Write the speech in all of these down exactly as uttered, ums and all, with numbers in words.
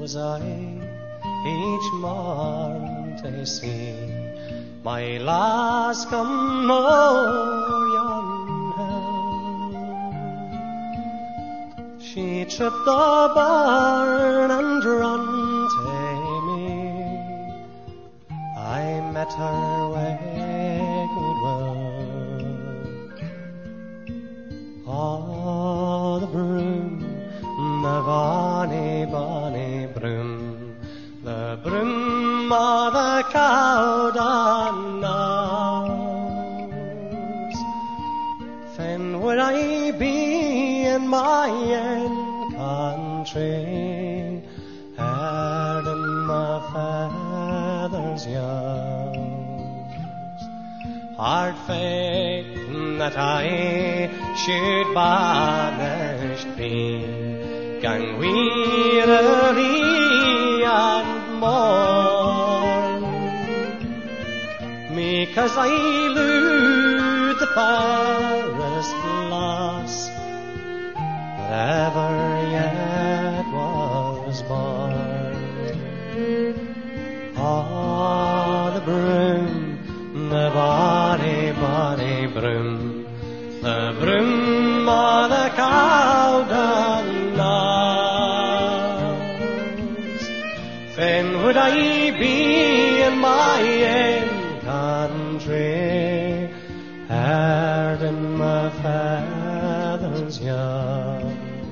as I each morn to see my lass come o'er yon hill. She tripped the barn and run to me. I met her way goodwill. Oh, the broom, the bonny, bonny broom, the broom of the Cowden knows. Fain would I be in my own country, herding my feathers youngs. Hard fate that I should banished be, gang wearily and mourn, me 'cause I lose the fairest lass that ever yet was born. Oh, the broom, the bonny, bonny broom, the broom of the Cowden knows. Fain would I be in my own country, herding my feathers young.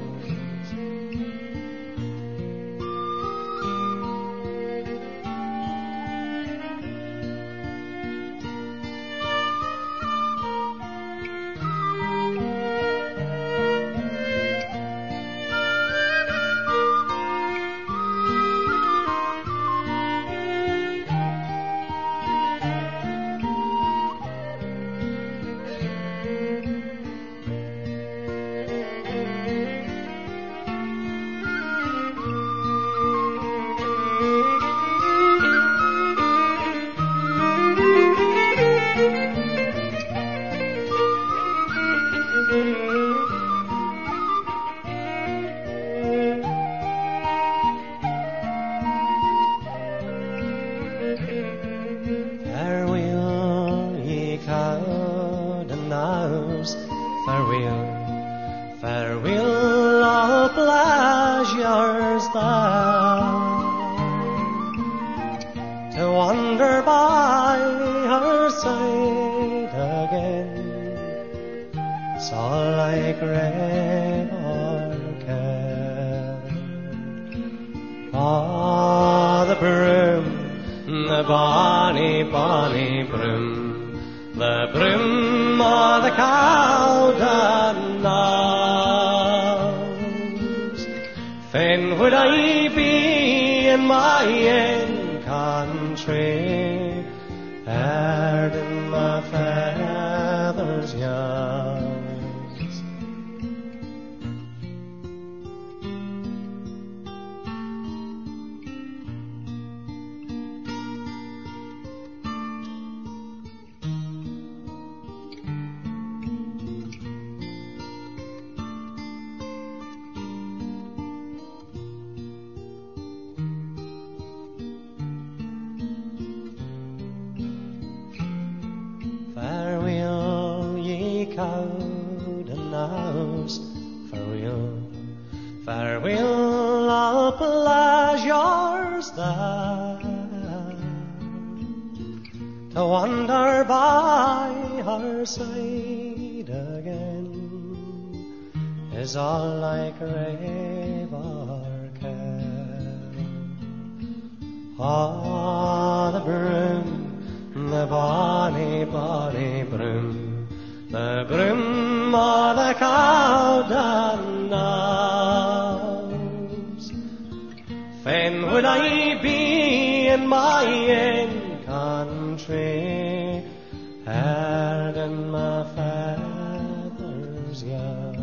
Farewell, ye Cowden knowes, farewell, farewell, all pleasures there, to wander by her side again, it's all I crave or care. Ah, the broom, the bonny, bonny broom, the broom of the Cowden knows. Fain would I be in my own country, herding my feathers young. Farewell, ye Cowden knowes, farewell, farewell, all pleasures there, to wander by her side again, is all I crave or care. Ah, the broom, the bonny, bonny broom, the broom of the Cowden knows. Fain would I be in my own country, herding my feathers young.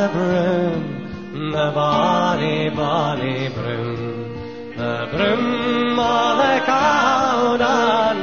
the broom, the bonny, bonny broom, the broom o' the cowdad